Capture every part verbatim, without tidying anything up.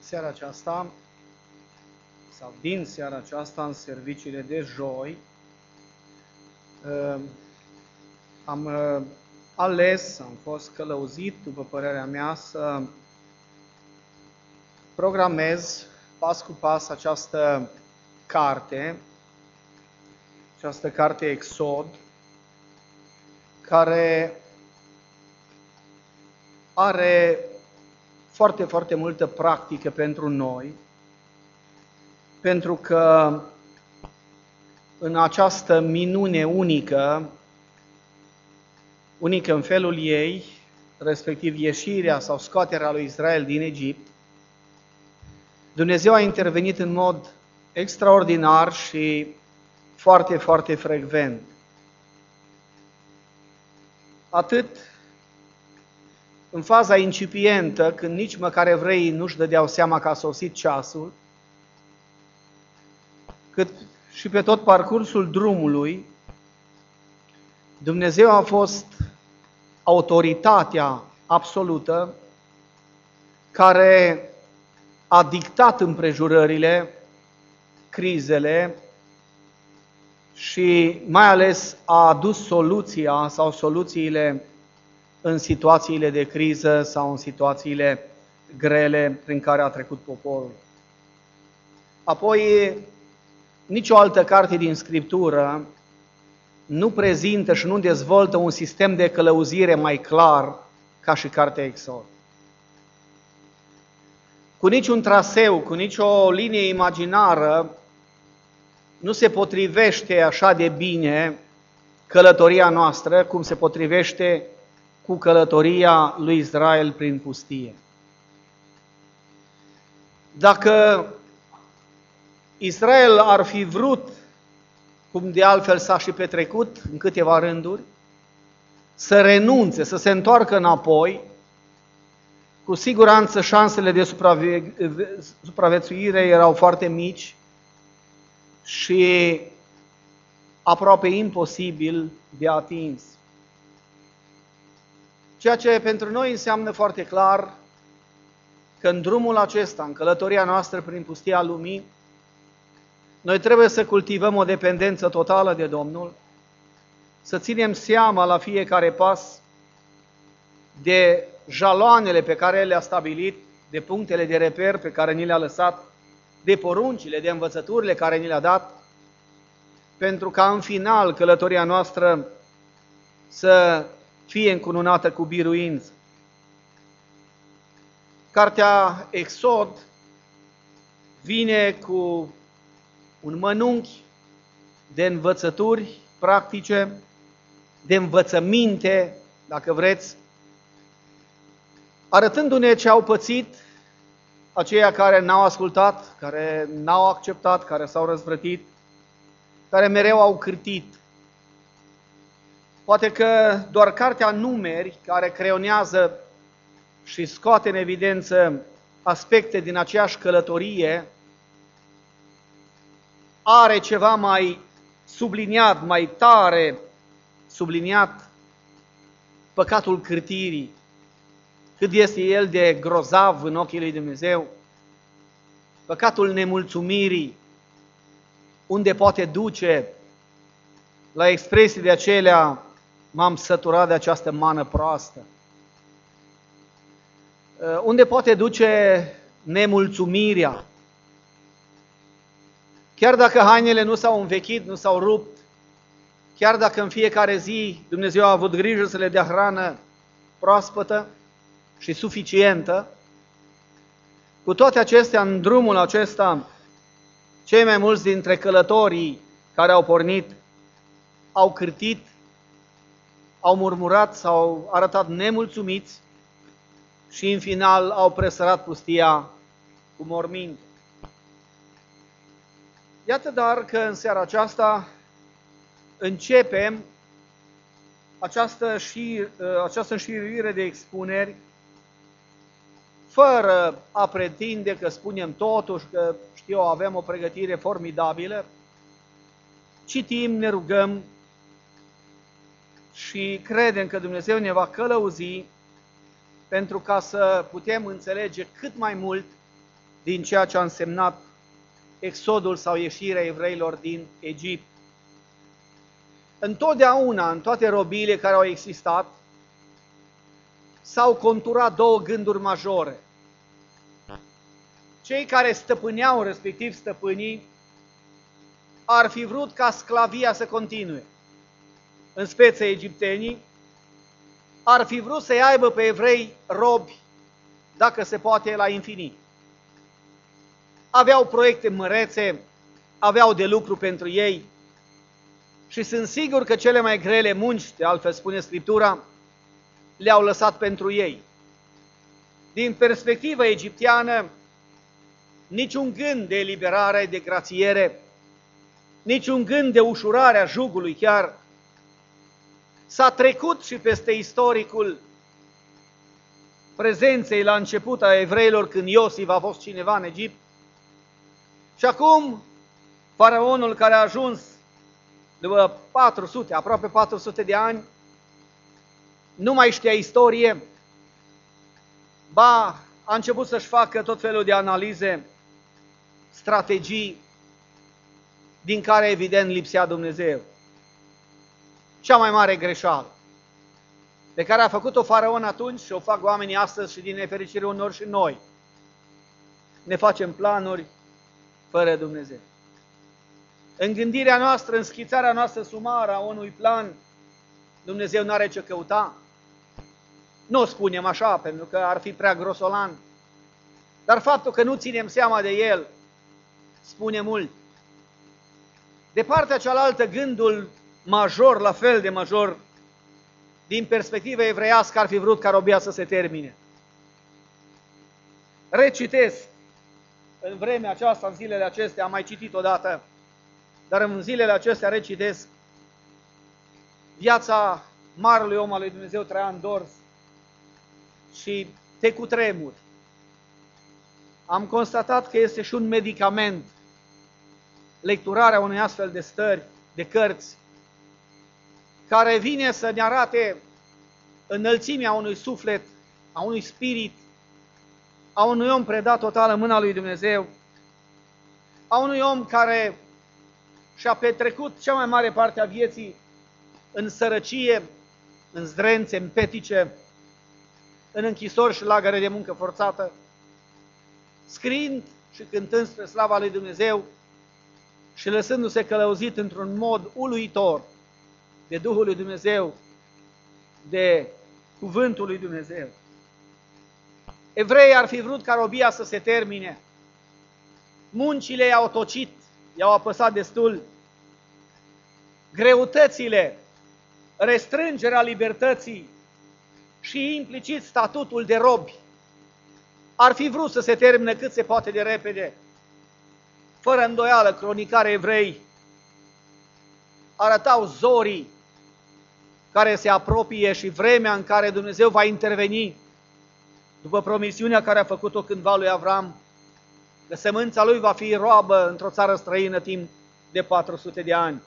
seara aceasta, sau din seara aceasta, în serviciile de joi, am ales, am fost călăuzit, după părerea mea, să programez pas cu pas această carte, această carte Exod, care are foarte, foarte multă practică pentru noi, pentru că în această minune unică, unică în felul ei, respectiv ieșirea sau scoaterea lui Israel din Egipt, Dumnezeu a intervenit în mod extraordinar și foarte, foarte frecvent. Atât în faza incipientă, când nici măcar evreii nu-și dădeau seama că a sosit ceasul, cât și pe tot parcursul drumului, Dumnezeu a fost autoritatea absolută care a dictat împrejurările, crizele și mai ales a adus soluția sau soluțiile în situațiile de criză sau în situațiile grele prin care a trecut poporul. Apoi, nicio altă carte din Scriptură nu prezintă și nu dezvoltă un sistem de călăuzire mai clar ca și cartea Exod. Cu niciun traseu, cu nicio linie imaginară, nu se potrivește așa de bine călătoria noastră cum se potrivește cu călătoria lui Israel prin pustie. Dacă Israel ar fi vrut, cum de altfel s-a și petrecut în câteva rânduri, să renunțe, să se întoarcă înapoi, cu siguranță șansele de supravie- supraviețuire erau foarte mici și aproape imposibil de atins. Ceea ce pentru noi înseamnă foarte clar că în drumul acesta, în călătoria noastră prin pustia lumii, noi trebuie să cultivăm o dependență totală de Domnul, să ținem seama la fiecare pas de jaloanele pe care le-a stabilit, de punctele de reper pe care ni le-a lăsat, de poruncile, de învățăturile care ni le-a dat, pentru ca în final călătoria noastră să fie încununată cu biruință. Cartea Exod vine cu un mănunchi de învățături practice, de învățăminte, dacă vreți, arătându-ne ce au pățit aceia care n-au ascultat, care n-au acceptat, care s-au răzvrătit, care mereu au cârtit. Poate că doar cartea Numeri, care creionează și scoate în evidență aspecte din aceeași călătorie, are ceva mai subliniat, mai tare subliniat păcatul cârtirii, cât este el de grozav în ochii lui Dumnezeu, păcatul nemulțumirii, unde poate duce la expresii de acelea: m-am săturat de această mană proastă, unde poate duce nemulțumirea. Chiar dacă hainele nu s-au învechit, nu s-au rupt, chiar dacă în fiecare zi Dumnezeu a avut grijă să le dea hrană proaspătă și suficientă, cu toate acestea, în drumul acesta, cei mai mulți dintre călătorii care au pornit au cârtit, au murmurat, s-au arătat nemulțumiți și în final au presărat pustia cu morminte. Iată dar că în seara aceasta începem această, șir, această înșiruire de expuneri, fără a pretinde că spunem totuși că, știu, avem o pregătire formidabilă. Citim, ne rugăm și credem că Dumnezeu ne va călăuzi pentru ca să putem înțelege cât mai mult din ceea ce a însemnat exodul sau ieșirea evreilor din Egipt. Întotdeauna, în toate robiile care au existat, s-au conturat două gânduri majore. Cei care stăpâneau, respectiv stăpânii, ar fi vrut ca sclavia să continue. În speță egiptenii, ar fi vrut să-i aibă pe evrei robi, dacă se poate, la infinit. Aveau proiecte mărețe, aveau de lucru pentru ei și sunt sigur că cele mai grele munci, de altfel spune Scriptura, le-au lăsat pentru ei. Din perspectivă egipteană, niciun gând de eliberare, de grațiere, niciun gând de ușurare a jugului chiar. S-a trecut și peste istoricul prezenței la început a evreilor, când Iosif a fost cineva în Egipt. Și acum, faraonul care a ajuns după patru sute, aproape patru sute de ani, nu mai știa istorie, ba, a început să-și facă tot felul de analize, strategii, din care evident lipsea Dumnezeu. Cea mai mare greșeală pe care a făcut-o faraon atunci și o fac oamenii astăzi și din nefericire unor și noi. Ne facem planuri fără Dumnezeu. În gândirea noastră, în schițarea noastră sumară a unui plan, Dumnezeu nu are ce căuta. Nu o spunem așa, pentru că ar fi prea grosolan. Dar faptul că nu ținem seama de El, spune mult. De partea cealaltă, gândul major, la fel de major, din perspectivă evreiască, ar fi vrut ca robia să se termine. Recitesc în vremea aceasta, în zilele acestea, am mai citit odată, dar în zilele acestea recitesc viața marelui om al lui Dumnezeu, Traian Dors, și te cutremuri. Am constatat că este și un medicament lecturarea unei astfel de stări, de cărți, care vine să ne arate înălțimea unui suflet, a unui spirit, a unui om predat total în mâna lui Dumnezeu, a unui om care și-a petrecut cea mai mare parte a vieții în sărăcie, în zdrențe, în petice, în închisori și lagăre de muncă forțată, scriind și cântând spre slava lui Dumnezeu și lăsându-se călăuzit într-un mod uluitor de Duhul lui Dumnezeu, de Cuvântul lui Dumnezeu. Evreii ar fi vrut ca robia să se termine. Muncile i-au tocit, i-au apăsat destul. Greutățile, restrângerea libertății și implicit statutul de robi ar fi vrut să se termine cât se poate de repede. Fără îndoială, cronicarii evrei arătau zorii care se apropie și vremea în care Dumnezeu va interveni după promisiunea care a făcut-o cândva lui Avram, că sămânța lui va fi roabă într-o țară străină timp de patru sute de ani.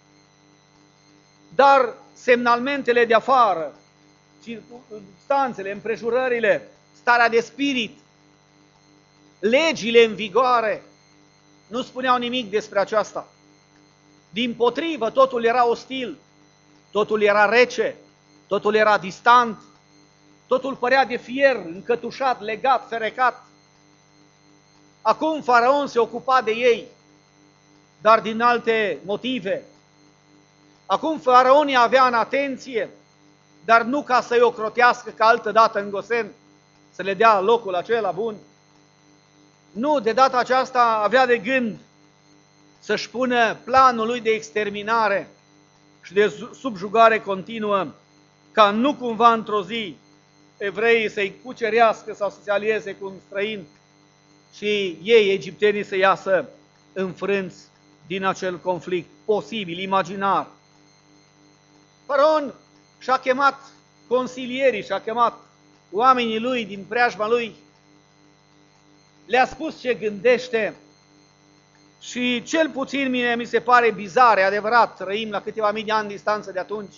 Dar semnalmentele de afară, circumstanțele, împrejurările, starea de spirit, legile în vigoare, nu spuneau nimic despre aceasta. Dimpotrivă, totul era ostil, totul era rece, totul era distant, totul părea de fier, încătușat, legat, ferecat. Acum faraon se ocupa de ei, dar din alte motive. Acum faraonii avea în atenție, dar nu ca să-i ocrotească ca altă dată în Gosen, să le dea locul acela bun. Nu, de data aceasta avea de gând să-și pună planul lui de exterminare și de subjugare continuă, ca nu cumva într-o zi evreii să-i cucerească sau să se alieze cu un străin și ei, egiptenii, să iasă înfrânți din acel conflict posibil, imaginar. Faraon și-a chemat consilierii, și-a chemat oamenii lui din preajma lui, le-a spus ce gândește și cel puțin mine mi se pare bizar, e adevărat, trăim la câteva mii de ani distanță de atunci,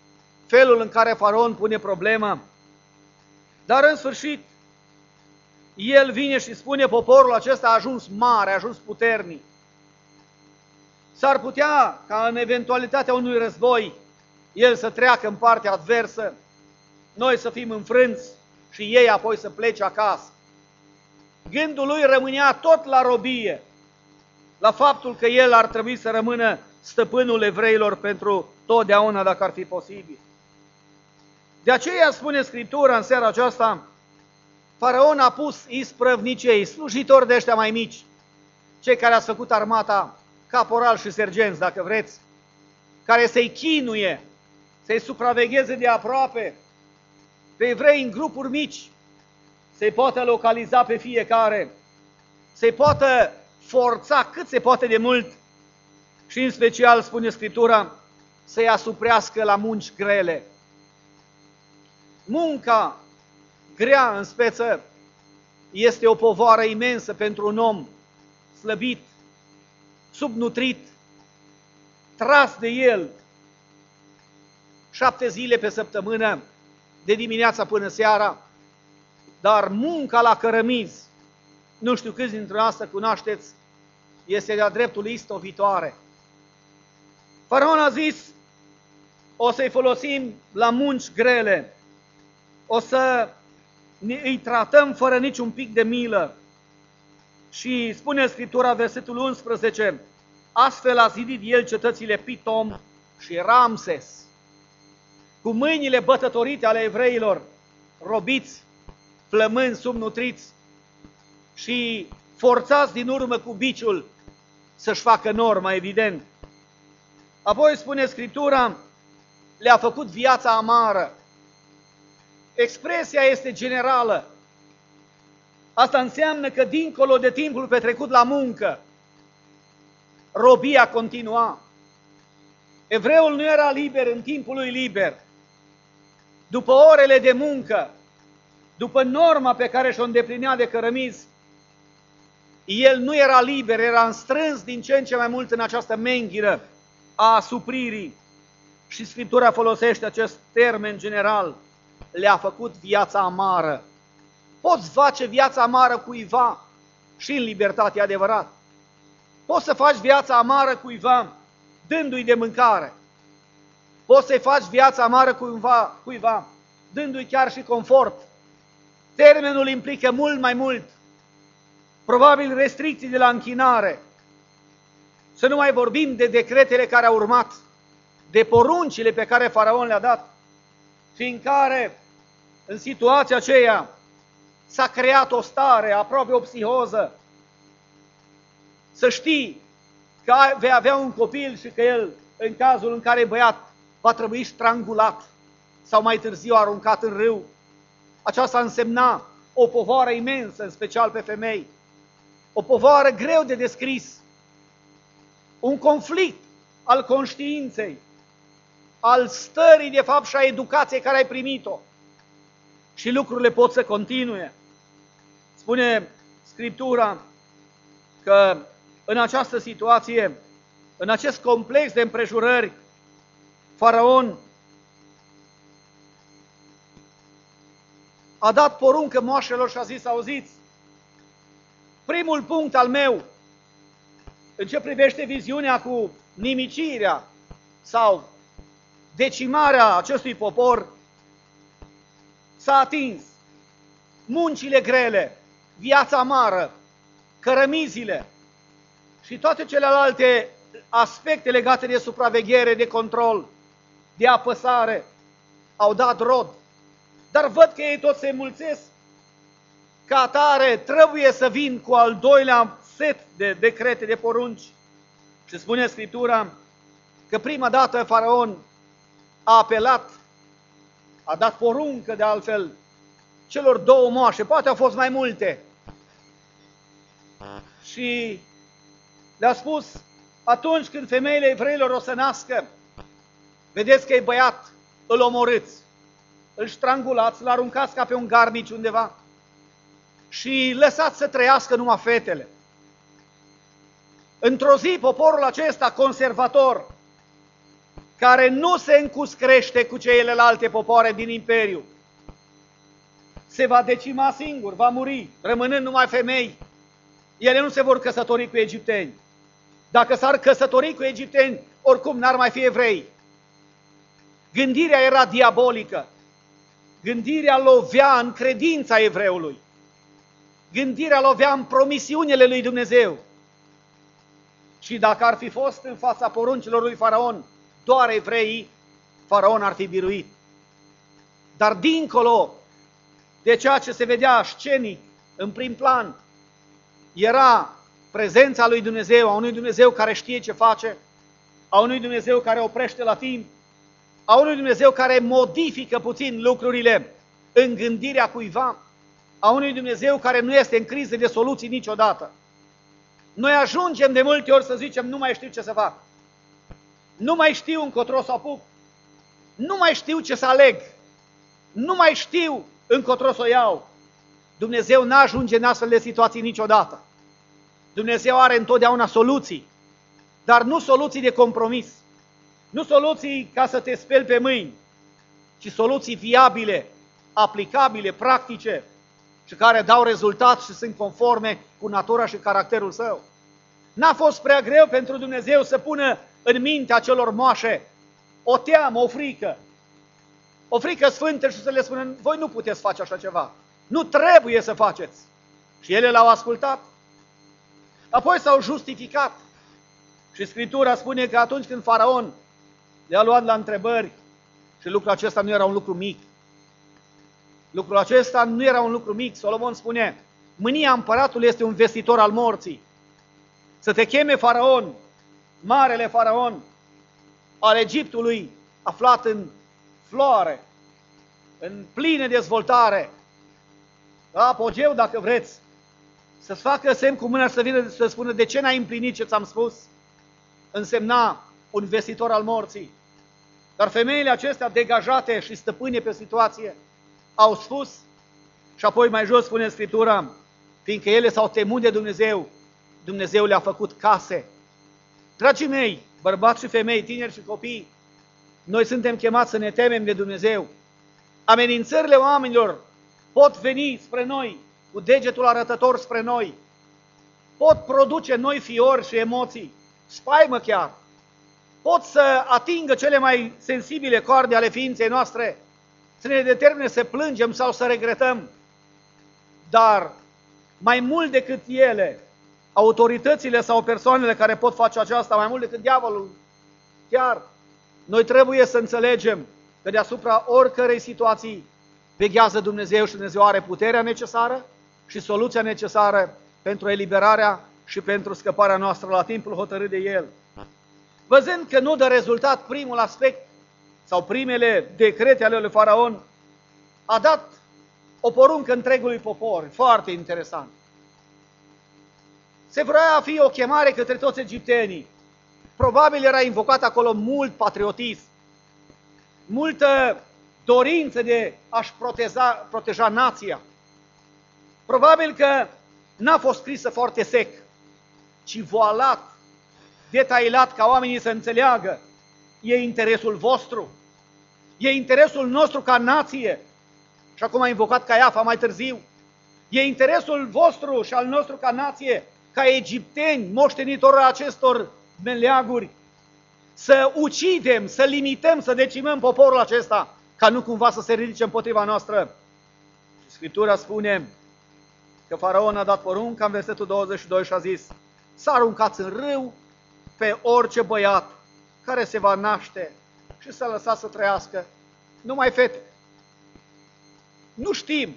felul în care faraon pune problema, dar în sfârșit el vine și spune, poporul acesta a ajuns mare, a ajuns puternic. S-ar putea ca în eventualitatea unui război, el să treacă în partea adversă, noi să fim înfrânți și ei apoi să plece acasă. Gândul lui rămânea tot la robie, la faptul că el ar trebui să rămână stăpânul evreilor pentru totdeauna, dacă ar fi posibil. De aceea spune Scriptura în seara aceasta, Faraon a pus isprăvnicei, slujitori de ăștia mai mici, cei care ați făcut armata, caporal și sergenți, dacă vreți, care să-i chinuie, să-i supravegheze de aproape, pe evrei în grupuri mici, să-i poată localiza pe fiecare, să-i poată forța cât se poate de mult și în special, spune Scriptura, să-i asuprească la munci grele. Munca grea în speță este o povară imensă pentru un om slăbit, subnutrit, tras de el șapte zile pe săptămână, de dimineața până seara, dar munca la cărămizi, nu știu câți dintre noastre cunoașteți, este de-a dreptul istovitoare. Faraon a zis, o să-i folosim la munci grele, o să îi tratăm fără niciun pic de milă. Și spune Scriptura, versetul unsprezece, astfel a zidit el cetățile Pitom și Ramses, cu mâinile bătătorite ale evreilor, robiți, flămâni, subnutriți și forțați din urmă cu biciul să-și facă norma, evident. Apoi spune Scriptura, le-a făcut viața amară. Expresia este generală. Asta înseamnă că dincolo de timpul petrecut la muncă, robia continua. Evreul nu era liber în timpul lui liber. După orele de muncă, după norma pe care și-o îndeplinea de cărămizi, el nu era liber, era înstrâns din ce în ce mai mult în această menghiră a asupririi. Și Scriptura folosește acest termen general, le-a făcut viața amară. Poți face viața amară cuiva și în libertate, adevărat. Poți să faci viața amară cuiva dându-i de mâncare. Poți să-i faci viața amară cuiva, cuiva dându-i chiar și confort. Termenul implică mult mai mult. Probabil restricții de la închinare. Să nu mai vorbim de decretele care au urmat, de poruncile pe care Faraon le-a dat, prin care în situația aceea s-a creat o stare, aproape o psihoză. Să știi că vei avea un copil și că el, în cazul în care e băiat, va trebui strangulat sau mai târziu aruncat în râu. Aceasta însemna o povară imensă, în special pe femei. O povară greu de descris. Un conflict al conștiinței, al stării de fapt și a educației care ai primit-o. Și lucrurile pot să continue. Spune Scriptura că în această situație, în acest complex de împrejurări, Faraon a dat poruncă moașelor și a zis, auziți, primul punct al meu, în ce privește viziunea cu nimicirea sau decimarea acestui popor, s-a atins. Muncile grele, viața amară, cărămizile și toate celelalte aspecte legate de supraveghere, de control, de apăsare, au dat rod. Dar văd că ei tot se mulțesc. Ca atare trebuie să vin cu al doilea set de decrete, de porunci. Și spune Scriptura că prima dată Faraon a apelat, a dat poruncă de altfel celor două moașe, poate au fost mai multe. Și le-a spus, atunci când femeile evreilor o să nască, vedeți că e băiat, îl omorâți, îl strangulați, îl aruncați ca pe un garnici undeva și lăsați să trăiască numai fetele. Într-o zi, poporul acesta conservator, care nu se încuscrește cu celelalte popoare din imperiu, se va decima singur, va muri, rămânând numai femei. Ele nu se vor căsători cu egipteni. Dacă s-ar căsători cu egipteni, oricum n-ar mai fi evrei. Gândirea era diabolică. Gândirea lovea în credința evreului. Gândirea lovea în promisiunile lui Dumnezeu. Și dacă ar fi fost în fața poruncilor lui Faraon doar evreii, Faraon ar fi biruit. Dar dincolo de ceea ce se vedea scenic, în prim plan, era prezența lui Dumnezeu, a unui Dumnezeu care știe ce face, a unui Dumnezeu care oprește la timp, a unui Dumnezeu care modifică puțin lucrurile în gândirea cuiva, a unui Dumnezeu care nu este în criză de soluții niciodată. Noi ajungem de multe ori să zicem, nu mai știu ce să fac, nu mai știu încotro să apuc, nu mai știu ce să aleg, nu mai știu încotro să o iau. Dumnezeu n-ajunge în astfel de situații niciodată. Dumnezeu are întotdeauna soluții, dar nu soluții de compromis, nu soluții ca să te speli pe mâini, ci soluții viabile, aplicabile, practice și care dau rezultat și sunt conforme cu natura și caracterul său. N-a fost prea greu pentru Dumnezeu să pună în mintea celor moașe o teamă, o frică, o frică sfântă și să le spună, voi nu puteți face așa ceva, nu trebuie să faceți. Și ele l-au ascultat. Apoi s-au justificat. Și Scriptura spune că atunci când Faraon le-a luat la întrebări, și lucrul acesta nu era un lucru mic, lucrul acesta nu era un lucru mic, Solomon spune, mânia împăratului este un vestitor al morții. Să te cheme Faraon, marele Faraon, al Egiptului, aflat în floare, în plină dezvoltare, la apogeu dacă vreți, să-ți facă semn cu mâna și să vină să spună de ce n-ai împlinit ce ți-am spus, însemna un vestitor al morții. Dar femeile acestea degajate și stăpâne pe situație au spus, și apoi mai jos spune Scriptura, fiindcă ele s-au temut de Dumnezeu, Dumnezeu le-a făcut case. Dragii mei, bărbați și femei, tineri și copii, noi suntem chemați să ne temem de Dumnezeu. Amenințările oamenilor pot veni spre noi, cu degetul arătător spre noi, pot produce noi fiori și emoții, spaimă chiar, pot să atingă cele mai sensibile corde ale ființei noastre, să ne determine să plângem sau să regretăm. Dar mai mult decât ele, autoritățile sau persoanele care pot face aceasta, mai mult decât diavolul, chiar, noi trebuie să înțelegem că deasupra oricărei situații veghează Dumnezeu și Dumnezeu are puterea necesară și soluția necesară pentru eliberarea și pentru scăparea noastră la timpul hotărât de El. Văzând că nu dă rezultat primul aspect sau primele decrete ale lui Faraon, a dat o poruncă întregului popor, foarte interesant. Se vrea a fi o chemare către toți egiptenii. Probabil era invocat acolo mult patriotism, multă dorință de a-și proteja, proteja nația. Probabil că n-a fost scrisă foarte sec, ci voalat, detailat ca oamenii să înțeleagă. E interesul vostru, e interesul nostru ca nație, și acum a invocat Caiafa mai târziu, e interesul vostru și al nostru ca nație, ca egipteni, moștenitori acestor meleaguri, să ucidem, să limităm, să decimăm poporul acesta, ca nu cumva să se ridice împotriva noastră. Și Scriptura spune că Faraon a dat porunca în versetul douăzeci și doi și a zis, să aruncați în râu pe orice băiat care se va naște și să lăsați să trăiască numai fete. Nu știm,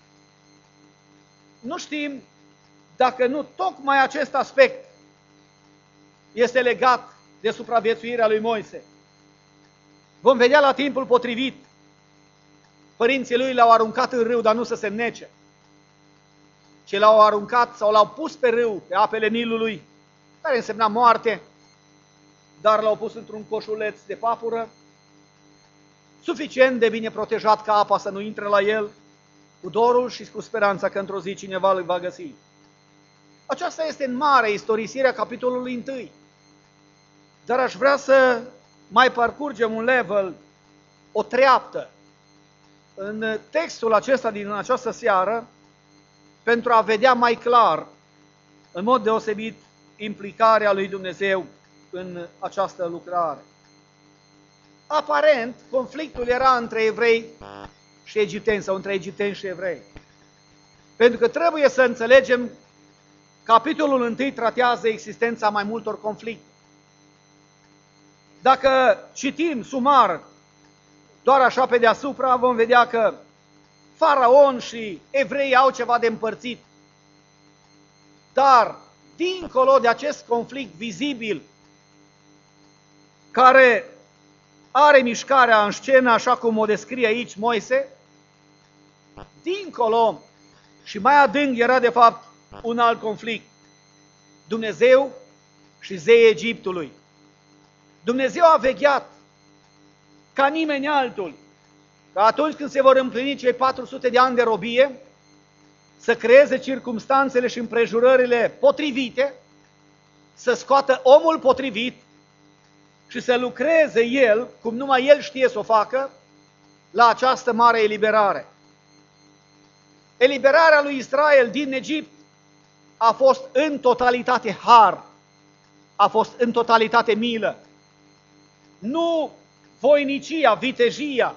nu știm dacă nu tocmai acest aspect este legat de supraviețuirea lui Moise. Vom vedea la timpul potrivit. Părinții lui l-au aruncat în râu, dar nu să se înnece. Ci l-au aruncat sau l-au pus pe râu, pe apele Nilului, care însemna moarte, dar l-au pus într-un coșuleț de papură, suficient de bine protejat ca apa să nu intre la el, cu dorul și cu speranța că într-o zi cineva îl va găsi. Aceasta este în mare istorisirea capitolului întâi. Dar aș vrea să mai parcurgem un level, o treaptă. în textul acesta din această seară, pentru a vedea mai clar, în mod deosebit, implicarea lui Dumnezeu în această lucrare. Aparent, conflictul era între evrei și egipteni, sau între egipteni și evrei. Pentru că trebuie să înțelegem, capitolul întâi tratează existența mai multor conflicte. Dacă citim sumar, doar așa pe deasupra, vom vedea că Faraon și evrei au ceva de împărțit. Dar, dincolo de acest conflict vizibil, care are mișcarea în scenă, așa cum o descrie aici Moise, dincolo și mai adânc era de fapt un alt conflict. Dumnezeu și zeii Egiptului. Dumnezeu a vegheat ca nimeni altul, ca atunci când se vor împlini cei patru sute de ani de robie, să creeze circumstanțele și împrejurările potrivite, să scoată omul potrivit și să lucreze el, cum numai el știe să o facă, la această mare eliberare. Eliberarea lui Israel din Egipt a fost în totalitate har, a fost în totalitate milă. Nu voinicia, vitejia,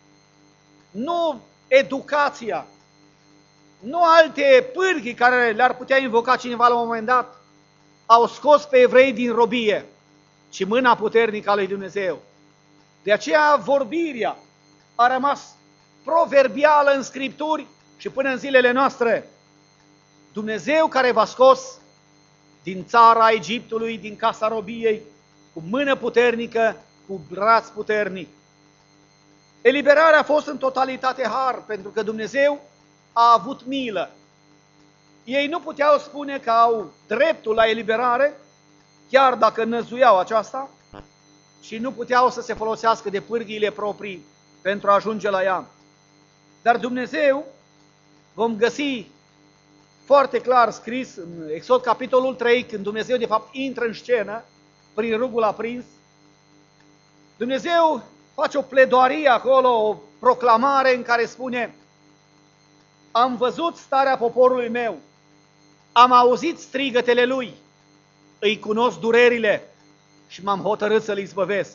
nu educația, nu alte pârghii care le-ar putea invoca cineva la un moment dat, au scos pe evrei din robie, ci mâna puternică a lui Dumnezeu. De aceea vorbirea a rămas proverbială în Scripturi și până în zilele noastre. Dumnezeu care v-a scos din țara Egiptului, din casa robiei, cu mână puternică, cu braț puternic. Eliberarea a fost în totalitate har, pentru că Dumnezeu a avut milă. Ei nu puteau spune că au dreptul la eliberare, chiar dacă năzuiau aceasta, și nu puteau să se folosească de pârghiile proprii pentru a ajunge la ea. Dar Dumnezeu, vom găsi foarte clar scris în Exod capitolul trei, când Dumnezeu de fapt intră în scenă prin rugul aprins, Dumnezeu face o pledoarie acolo, o proclamare în care spune: am văzut starea poporului meu, am auzit strigătele lui, îi cunosc durerile și m-am hotărât să-l izbăvesc.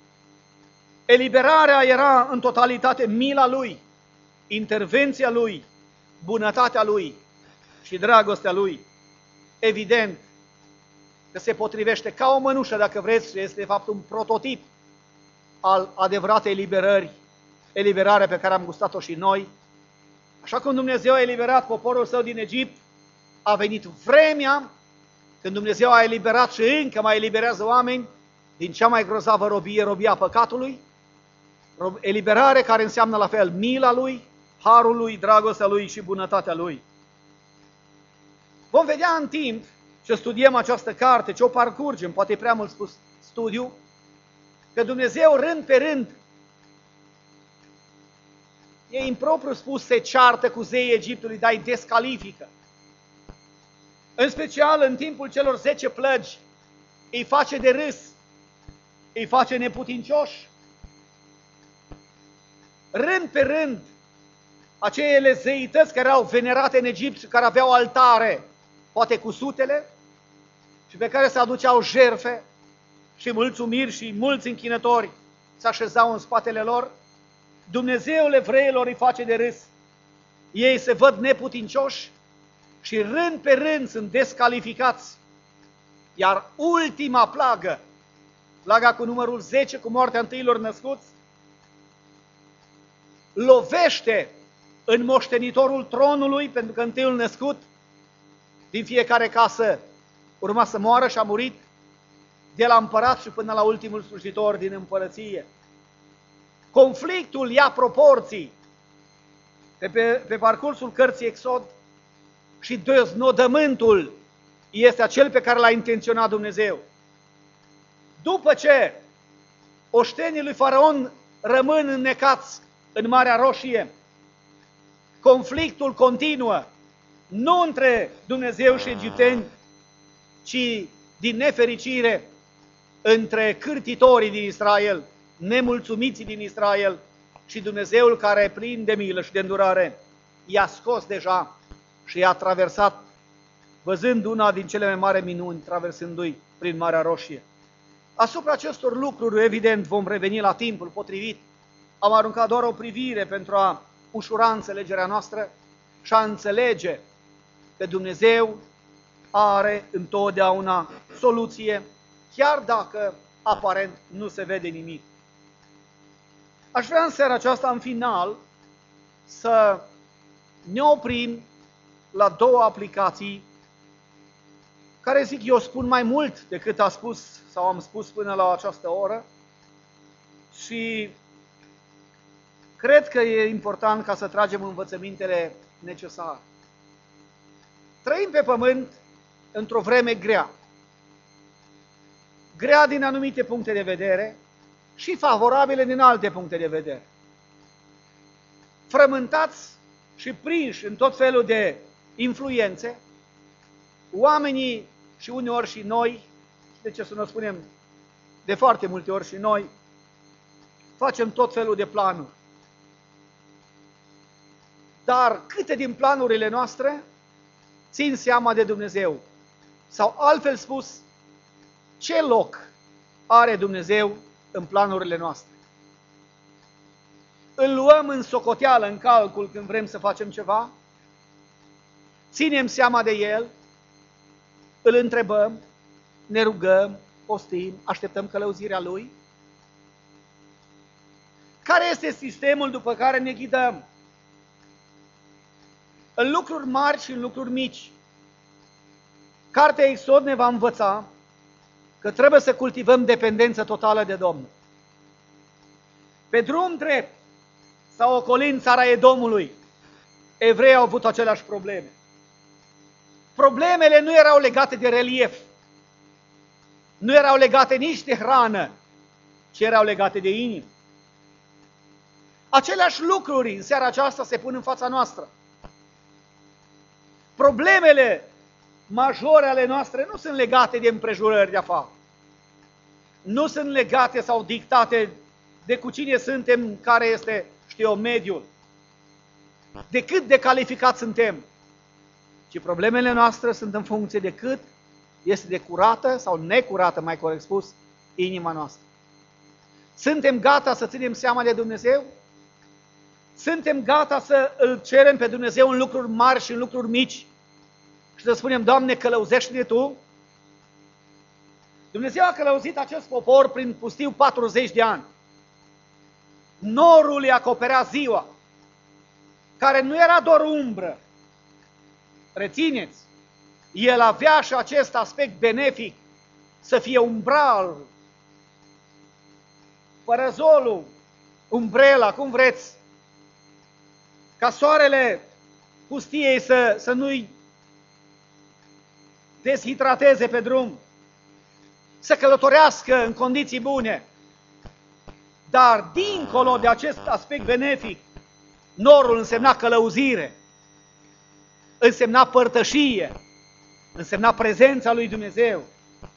Eliberarea era în totalitate mila lui, intervenția lui, bunătatea lui și dragostea lui. Evident că se potrivește ca o mănușă, dacă vreți, și este de fapt un prototip al adevăratei eliberări, eliberarea pe care am gustat-o și noi. Așa cum Dumnezeu a eliberat poporul său din Egipt, a venit vremea când Dumnezeu a eliberat și încă mai eliberează oameni din cea mai grozavă robie, robia păcatului, eliberare care înseamnă la fel mila lui, harul lui, dragostea lui și bunătatea lui. Vom vedea în timp ce studiem această carte, ce o parcurgem, poate prea mult spus studiu, că Dumnezeu rând pe rând, e impropriu spus, se ceartă cu zeii Egiptului, dar îi descalifică. În special în timpul celor zece plăgi, îi face de râs, îi face neputincioși. Rând pe rând, acele zeități care erau venerate în Egipt și care aveau altare, poate cu sutele, și pe care se aduceau jertfe și mulțumiri și mulți închinători se așezau în spatele lor, Dumnezeul evreilor îi face de râs. Ei se văd neputincioși și rând pe rând sunt descalificați. Iar ultima plagă, plaga cu numărul zece, cu moartea întâilor născuți, lovește în moștenitorul tronului, pentru că întâiul născut din fiecare casă urma să moară și a murit, de la împărat și până la ultimul slujitor din împărăție. Conflictul ia proporții pe, pe, pe parcursul cărții Exod și deznodământul este acel pe care l-a intenționat Dumnezeu. După ce oștenii lui Faraon rămân înnecați în Marea Roșie, conflictul continuă, nu între Dumnezeu și egipteni, ci, din nefericire, între cârtitorii din Israel, nemulțumiții din Israel și Dumnezeul care e plin de milă și de îndurare i-a scos deja și i-a traversat, văzând una din cele mai mari minuni, traversându-i prin Marea Roșie. Asupra acestor lucruri, evident, vom reveni la timpul potrivit. Am aruncat doar o privire pentru a ușura înțelegerea noastră și a înțelege că Dumnezeu are întotdeauna soluție, chiar dacă aparent nu se vede nimic. Aș vrea în seara aceasta, în final, să ne oprim la două aplicații care, zic eu, spun mai mult decât a spus sau am spus până la această oră și cred că e important ca să tragem învățămintele necesare. Trăim pe pământ într-o vreme grea. Grea din anumite puncte de vedere și favorabile din alte puncte de vedere. Frământați și prinși în tot felul de influențe, oamenii și uneori și noi, de ce să nu spunem de foarte multe ori și noi, facem tot felul de planuri. Dar câte din planurile noastre țin seama de Dumnezeu? Sau altfel spus, ce loc are Dumnezeu în planurile noastre? Îl luăm în socoteală, în calcul când vrem să facem ceva? Ținem seama de El? Îl întrebăm? Ne rugăm? Postim? Așteptăm călăuzirea Lui? Care este sistemul după care ne ghidăm? În lucruri mari și în lucruri mici. Cartea Exod ne va învăța că trebuie să cultivăm dependență totală de Domnul. Pe drum drept, sau ocolind țara Edomului, evreii au avut aceleași probleme. Problemele nu erau legate de relief, nu erau legate nici de hrană, ci erau legate de inimă. Aceleași lucruri în seara aceasta se pun în fața noastră. Problemele majore ale noastre nu sunt legate de împrejurări de afară. Nu sunt legate sau dictate de cu cine suntem, care este, știu eu, mediul. De cât de calificați suntem. Ci problemele noastre sunt în funcție de cât este de curată sau necurată, mai corect spus, inima noastră. Suntem gata să ținem seama de Dumnezeu? Suntem gata să îl cerem pe Dumnezeu în lucruri mari și în lucruri mici? Și să spunem, Doamne, călăuzește-ne Tu? Dumnezeu a călăuzit acest popor prin pustiu patruzeci de ani. Norul îi acoperea ziua, care nu era doar umbră. Rețineți, el avea și acest aspect benefic, să fie umbral, părăzolul, umbrela, cum vreți, ca soarele pustiei să, să nu-i deshidrateze pe drum, să călătorească în condiții bune. Dar dincolo de acest aspect benefic, norul însemna călăuzire, însemna părtășie, însemna prezența lui Dumnezeu.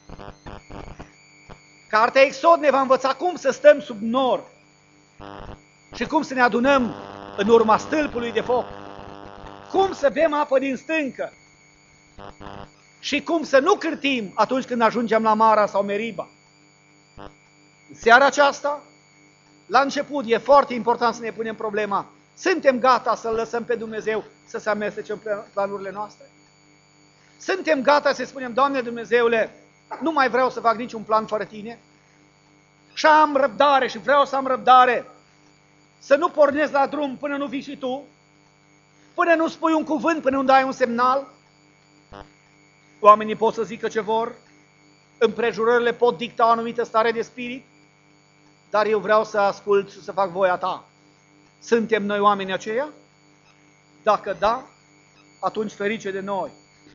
Cartea Exod ne va învăța cum să stăm sub nor și cum să ne adunăm în urma stâlpului de foc, cum să bem apă din stâncă și cum să nu cârtim atunci când ajungem la Mara sau Meriba. În seara aceasta, la început, e foarte important să ne punem problema: suntem gata să-L lăsăm pe Dumnezeu să se amestece în planurile noastre? Suntem gata să spunem, Doamne Dumnezeule, nu mai vreau să fac niciun plan fără Tine și am răbdare și vreau să am răbdare să nu pornesc la drum până nu vii și Tu, până nu spui un cuvânt, până nu dai un semnal? Oamenii pot să zică ce vor, împrejurările pot dicta o anumită stare de spirit, dar eu vreau să ascult și să fac voia Ta. Suntem noi oamenii aceia? Dacă da, atunci ferice de noi.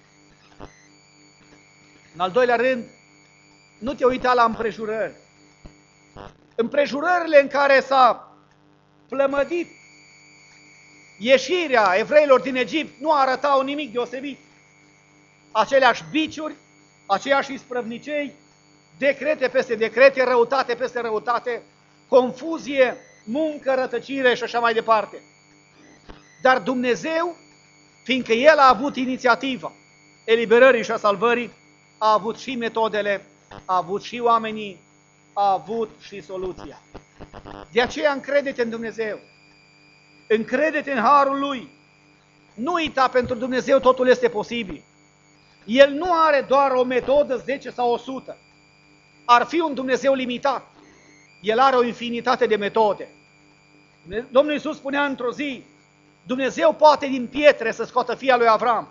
În al doilea rând, nu te uita la împrejurări. Împrejurările în care s-a plămădit ieșirea evreilor din Egipt nu arătau nimic deosebit. Aceleași biciuri, aceiași isprăvnicei, decrete peste decrete, răutate peste răutate, confuzie muncă, rătăcire și așa mai departe. Dar Dumnezeu, fiindcă El a avut inițiativa eliberării și a salvării, a avut și metodele, a avut și oamenii, a avut și soluția. De aceea încrede-te în Dumnezeu, încrede-te în harul Lui. Nu uita, pentru Dumnezeu totul este posibil. El nu are doar o metodă, zece sau o sută. Ar fi un Dumnezeu limitat. El are o infinitate de metode. Domnul Iisus spunea într-o zi, Dumnezeu poate din pietre să scoată fia lui Avram.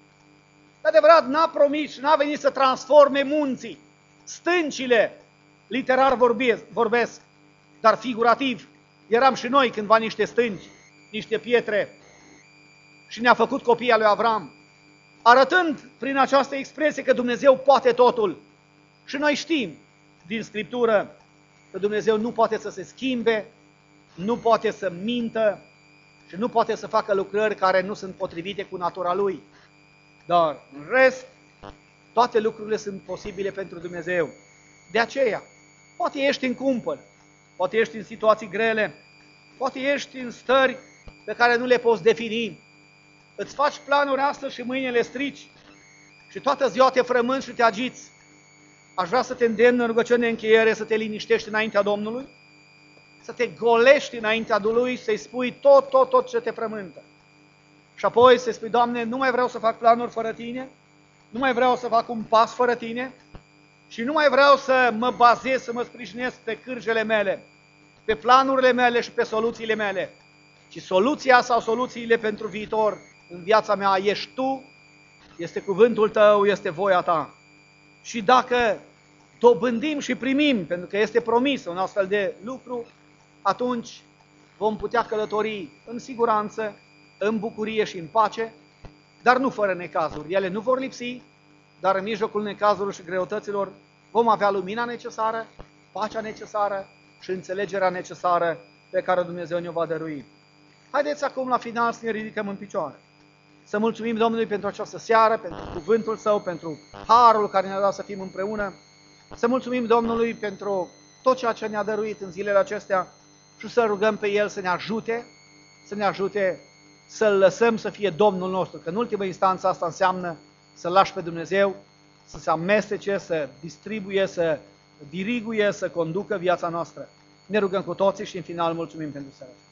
De adevărat, n-a promis, n-a venit să transforme munții, stâncile, literar vorbesc, vorbesc, dar figurativ, eram și noi cândva niște stânci, niște pietre, și ne-a făcut copiii lui Avram, arătând prin această expresie că Dumnezeu poate totul. Și noi știm din Scriptură că Dumnezeu nu poate să se schimbe, nu poate să mintă și nu poate să facă lucrări care nu sunt potrivite cu natura Lui. Dar, în rest, toate lucrurile sunt posibile pentru Dumnezeu. De aceea, poate ești în cumpăr, poate ești în situații grele, poate ești în stări pe care nu le poți defini. Îți faci planuri astăzi și mâine le strici și toată ziua te frămânți și te agiți. Aș vrea să te îndemn în rugăciune de încheiere să te liniștești înaintea Domnului, să te golești înaintea Lui, să-i spui tot, tot, tot ce te frământă. Și apoi să spui, Doamne, nu mai vreau să fac planuri fără Tine, nu mai vreau să fac un pas fără Tine și nu mai vreau să mă bazez, să mă sprijinesc pe cârjele mele, pe planurile mele și pe soluțiile mele, ci soluția sau soluțiile pentru viitor în viața mea ești Tu, este cuvântul Tău, este voia Ta. Și dacă dobândim și primim, pentru că este promis un astfel de lucru, atunci vom putea călători în siguranță, în bucurie și în pace, dar nu fără necazuri. Ele nu vor lipsi, dar în mijlocul necazurilor și greutăților vom avea lumina necesară, pacea necesară și înțelegerea necesară pe care Dumnezeu ne-o va dărui. Haideți acum la final să ne ridicăm în picioare. Să mulțumim Domnului pentru această seară, pentru cuvântul Său, pentru harul care ne-a dat să fim împreună. Să mulțumim Domnului pentru tot ceea ce ne-a dăruit în zilele acestea și să rugăm pe El să ne ajute, să ne ajute să-L lăsăm să fie Domnul nostru, că în ultimă instanță asta înseamnă să-L lași pe Dumnezeu, să se amestece, să distribuie, să diriguie, să conducă viața noastră. Ne rugăm cu toții și în final mulțumim pentru seara.